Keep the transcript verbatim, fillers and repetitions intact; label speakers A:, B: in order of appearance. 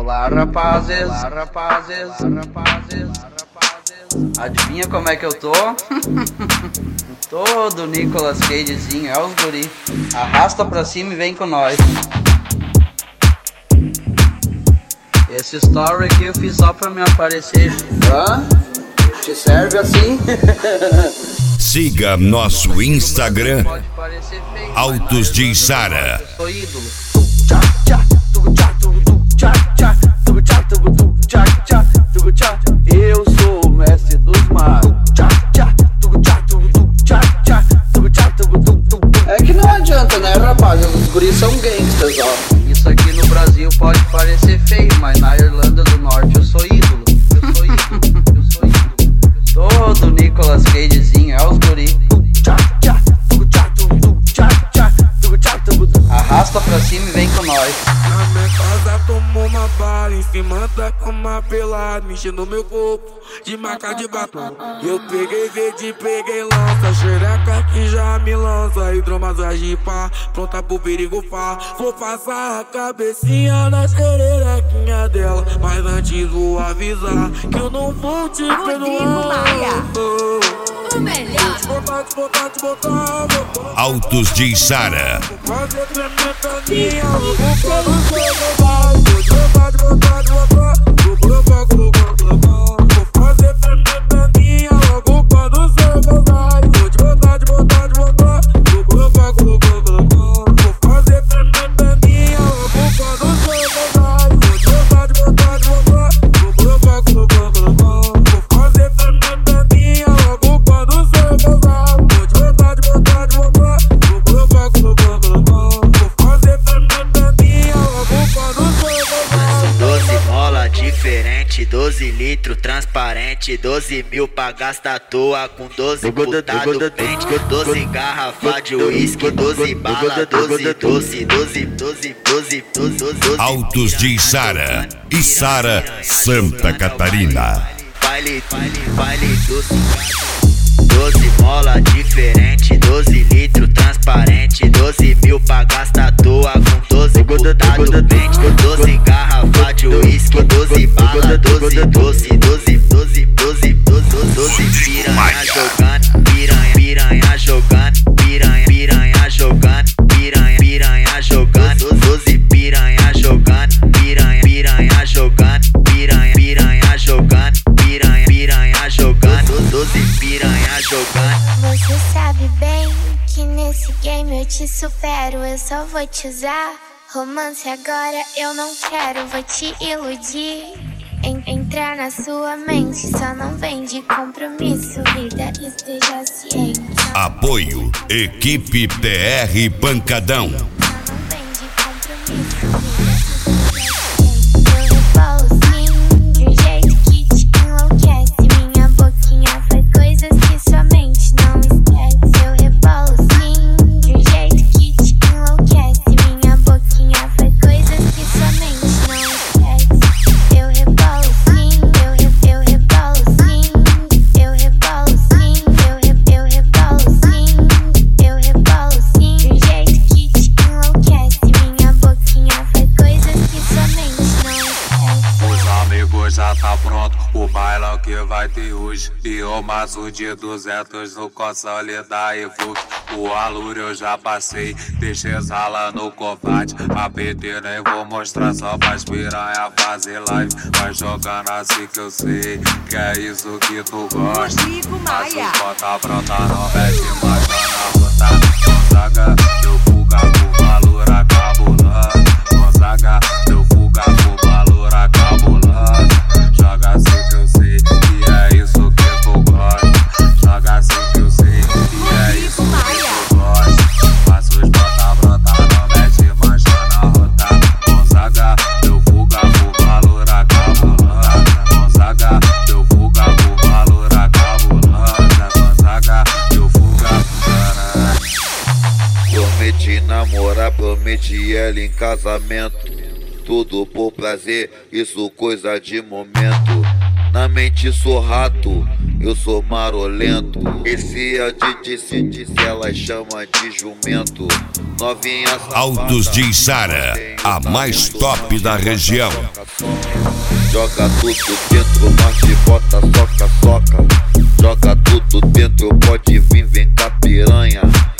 A: Olá, rapazes. Olá, rapazes. Olá, rapazes. Adivinha como é que eu tô? Todo Nicolas Cagezinho, é os guri. Arrasta pra cima e vem com nós. Esse story aqui eu fiz só pra me aparecer. Hã? Te serve assim?
B: Siga nosso Instagram, Autos de Içara.
A: Sou ídolo. Eu sou o mestre dos mares. É que não adianta, né, rapaz? Os guris são gangsters, ó. Isso aqui no Brasil pode parecer feio, mas na Irlanda do Norte eu sou ídolo. Eu sou ídolo, eu sou ídolo. Todo Nicolas Cagezinho, é os guri. Arrasta pra cima e vem com nós.
C: Na minha casa tomou uma bala em cima da cama pelada, mexendo no meu corpo de marca de batom. Eu peguei verde, peguei lança, xereca que já me lança, hidromassagem pá, pronta pro perigo pá. Vou passar a cabecinha na xerequinha dela, mas antes vou avisar que eu não vou te perdoar.
D: O melhor.
B: Autos de Içara.
E: doze litros transparente, doze mil pra gastar à toa com doze putado pente, doze garrafa de uísque, doze bala, doze doce, doze, doze, doze, doze.
B: Autos de Içara, Içara, Santa Catarina.
E: Baile, baile, baile doce, doze mola diferente, doze litros transparente, doze mil pra gastar à toa com doze putado pente, doze garrafa de uísque, doze bala, doze doce, doze, doze, doze, doze, doze piranha jogando, piranha, piranha jogando, piranha, piranha jogando, piranha, piranha jogando, doze piranha jogando, piranha, piranha jogando, piranha, piranha jogando, piranha, piranha jogando, doze piranha jogando.
D: Você sabe bem que nesse game eu te supero, eu só vou te usar. Romance agora eu não quero, vou te iludir. En entrar na sua mente, só não vem de compromisso, vida, esteja ciente.
B: Apoio, Equipe T R Pancadão.
D: Só não vem de compromisso, vida, esteja ciente. Eu rebolo sim, de um jeito que te enlouquece. Minha boquinha faz coisas que sua mente não esquece. Eu rebolo sim, de um jeito que te enlouquece. Minha boquinha faz coisas que sua mente não esquece. Eu rebolo sim, eu, re eu rebolo sim, eu rebolo sim, eu, re eu rebolo sim, eu rebolo sim, de um jeito que te enlouquece. Minha boquinha faz coisas que sua mente não esquece.
C: Os amigos já tá pronto, o bailão que vai ter hoje. E o maço de duzentos no console da Evoque. O aluro eu já passei, deixei rala no combate. A P T nem vou mostrar só pra piranha fazer live. Vai jogando assim que eu sei, que é isso que tu gosta. Mas os bota pronta, não mexe mais na rota. Gonzaga, deu fuga com valor acabulando. Gonzaga, deu fuga com valor acabulando. Joga assim que eu sei, que é isso que tu gosta. Joga assim que eu sei, que é isso que tu gosta. Mas os bota pronta, não mexe mais na rota. Gonzaga, deu fuga com valor acabulando. Gonzaga, deu fuga com valor acabulando. Gonzaga, deu fuga com caralho.
F: Prometi namorar, prometi ela em casamento. Tudo por prazer, isso coisa de momento. Na mente sou rato, eu sou marolento. Esse é o D J Cid, se ela chama de jumento. Novinha
B: Autos de Içara, a mais top da região.
F: Joga tudo dentro, norte, bota, soca, soca. Joga tudo dentro, pode vir, vem cá piranha.